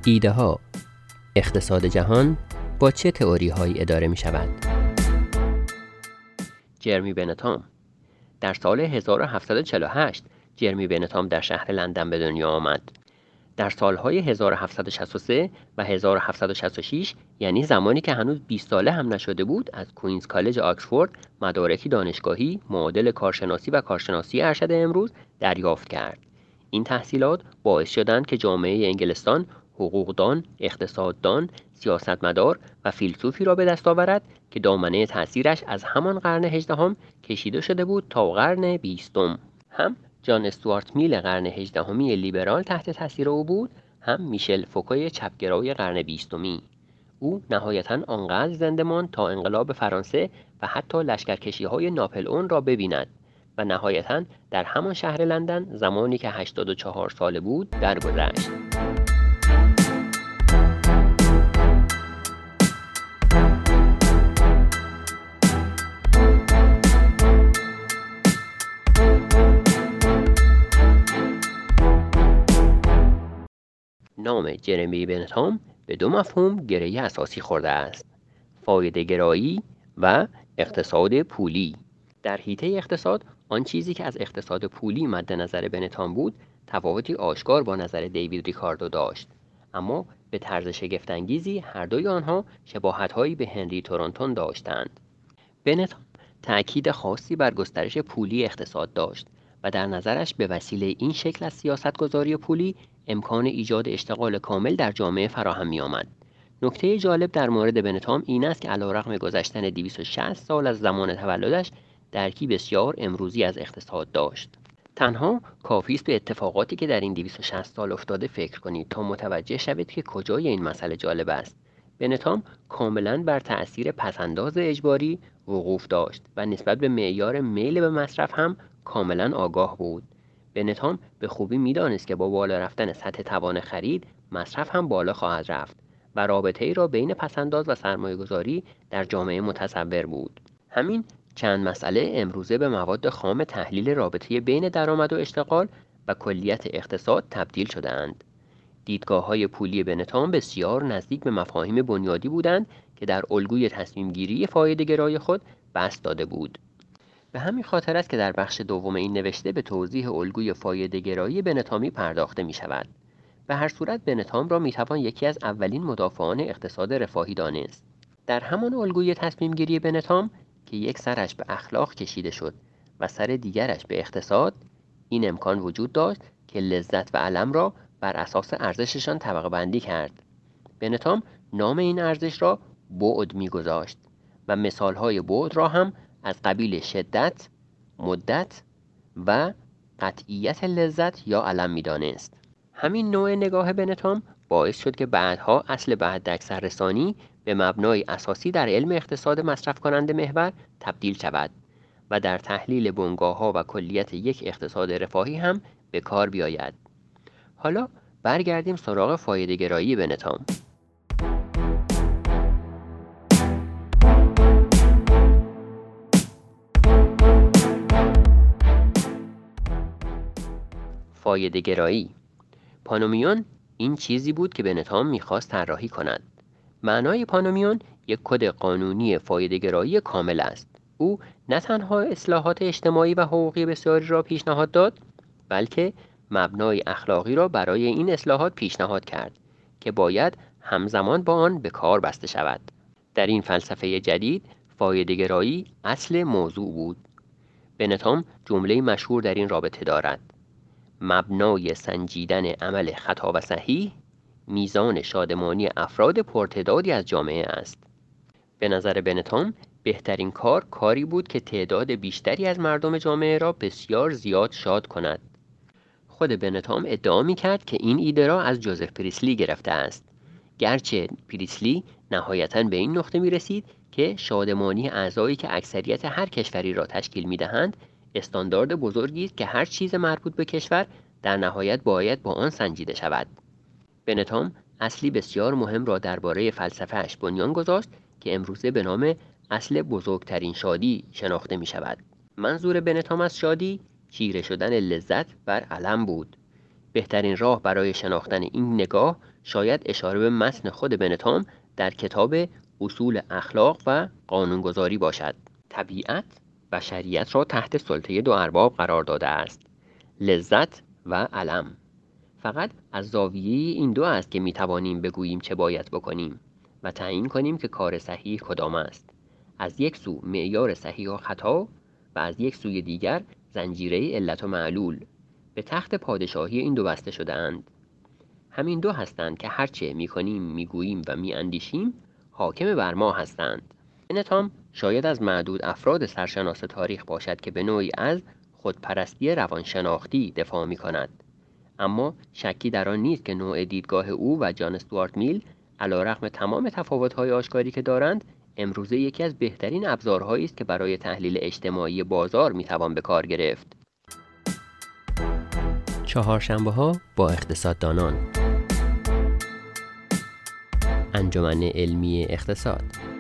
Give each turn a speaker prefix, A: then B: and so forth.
A: ایده ها، اقتصاد جهان با چه تئوری هایی اداره می شود؟ جرمی بنتام در سال 1748 جرمی بنتام در شهر لندن به دنیا آمد. در سالهای 1763 و 1766 یعنی زمانی که هنوز 20 ساله هم نشده بود، از کوینز کالج آکسفورد مدارکی دانشگاهی معادل کارشناسی و کارشناسی ارشد امروز دریافت کرد. این تحصیلات باعث شدند که جامعه انگلستان حقوقدان، اقتصاددان، سیاستمدار و فیلسوفی را به دست آورد که دامنه تأثیرش از همان قرن 18 کشیده شده بود تا قرن 20. هم جان استوارت میل قرن 18 لیبرال تحت تاثیر او بود، هم میشل فوکوی چپگرای قرن 20. او نهایتاً آنقدر زنده ماند تا انقلاب فرانسه و حتی لشکرکشی‌های ناپلئون را ببیند و نهایتاً در همان شهر لندن زمانی که 84 ساله بود درگذشت. نام جرمی بنتام به دو مفهوم گره اساسی خورده است: فایده گرایی و اقتصاد پولی. در حیطه اقتصاد، آن چیزی که از اقتصاد پولی مد نظر بنتام بود تفاوتی آشکار با نظر دیوید ریکاردو داشت، اما به طرز شگفت‌انگیزی هر دوی آنها شباهت‌هایی به هنری تورنتون داشتند. بنتام تأکید خاصی بر گسترش پولی اقتصاد داشت و در نظرش به وسیله این شکل از سیاستگذاری پولی امکان ایجاد اشتغال کامل در جامعه فراهم می آمد. نکته جالب در مورد بنتام این است که علیرغم گذشتن 260 سال از زمان تولدش درکی بسیار امروزی از اقتصاد داشت. تنها کافی است به اتفاقاتی که در این 260 سال افتاده فکر کنید تا متوجه شوید که کجای این مسئله جالب است. بنتام کاملاً بر تأثیر پس‌انداز اجباری وقوف داشت و نسبت به معیار میل به مصرف هم کاملاً آگاه بود. بنتام به خوبی می‌دانست که با بالا رفتن سطح توان خرید، مصرف هم بالا خواهد رفت و رابطه‌ای را بین پس‌انداز و سرمایه‌گذاری در جامعه متصور بود. همین چند مسئله امروزه به مواد خام تحلیل رابطه بین درآمد و اشتغال و کلیت اقتصاد تبدیل شده‌اند. دیدگاه‌های پولی بنتام بسیار نزدیک به مفاهیم بنیادی بودند که در الگوی تصمیم‌گیری فایده‌گرای خود بسط داده بود. به همین خاطر است که در بخش دوم این نوشته به توضیح الگوی فایده‌گرایی بنتامی پرداخته می‌شود. به هر صورت بنتام را می‌توان یکی از اولین مدافعان اقتصاد رفاهی دانست. در همان الگوی تصمیم‌گیری بنتام که یک سرش به اخلاق کشیده شد و سر دیگرش به اقتصاد، این امکان وجود داشت که لذت و الم را بر اساس ارزششان طبقه بندی کرد. بنتام نام این ارزش را بعد می‌گذاشت و مثال‌های بعد را هم از قبیل شدت، مدت و قطعیت لذت یا الم می‌دانست. همین نوع نگاه بنتام باعث شد که بعدها اصل حداکثررسانی به مبنای اساسی در علم اقتصاد مصرف کننده محور تبدیل شود و در تحلیل بنگاه‌ها و کلیت یک اقتصاد رفاهی هم به کار بیاید. حالا برگردیم سراغ فایده‌گرایی بنتام. فایده‌گرایی. پانومیون این چیزی بود که بنتام می‌خواست طراحی کند. معنای پانومیون یک کد قانونی فایده‌گرایی کامل است. او نه تنها اصلاحات اجتماعی و حقوقی بسیاری را پیشنهاد داد، بلکه مبنای اخلاقی را برای این اصلاحات پیشنهاد کرد که باید همزمان با آن به کار بسته شود. در این فلسفه جدید فایده‌گرایی اصل موضوع بود. بنتام جمله مشهور در این رابطه دارد: مبنای سنجیدن عمل خطا و صحیح میزان شادمانی افراد پرتعدادی از جامعه است. به نظر بنتام بهترین کاری بود که تعداد بیشتری از مردم جامعه را بسیار زیاد شاد کند. خود بنتام ادعا می‌کرد که این ایده را از جوزف پریسلی گرفته است، گرچه پریسلی نهایتاً به این نقطه می‌رسید که شادمانی اعضایی که اکثریت هر کشوری را تشکیل می‌دهند استاندارد بزرگی است که هر چیز مربوط به کشور در نهایت باید با آن سنجیده شود. بنتام اصلی بسیار مهم را درباره فلسفه‌اش بنیان گذاشت که امروزه به نام اصل بزرگترین شادی شناخته می‌شود. منظور بنتام از شادی چیره شدن لذت بر الم بود. بهترین راه برای شناختن این نگاه شاید اشاره به متن خود بنتام در کتاب اصول اخلاق و قانونگذاری باشد. طبیعت و شریعت را تحت سلطه دو ارباب قرار داده است، لذت و الم. فقط از زاویه این دو است که می توانیم بگوییم چه باید بکنیم و تعیین کنیم که کار صحیح کدام است. از یک سو معیار صحیح و خطا و از یک سوی دیگر زنجیره علت و معلول به تخت پادشاهی این دو بسته شده اند. همین دو هستند که هرچه می کنیم، می گوییم و می اندیشیم حاکم بر ما هستند. بنتام شاید از معدود افراد سرشناس تاریخ باشد که به نوعی از خودپرستی روانشناختی دفاع می کند. اما شکی در آن نیست که نوع دیدگاه او و جان استوارت میل علیرغم تمام تفاوت‌های آشکاری که دارند، امروزه یکی از بهترین ابزارهایی است که برای تحلیل اجتماعی بازار میتوان به کار گرفت. چهارشنبه‌ها با اقتصاددانان. انجمن علمی اقتصاد.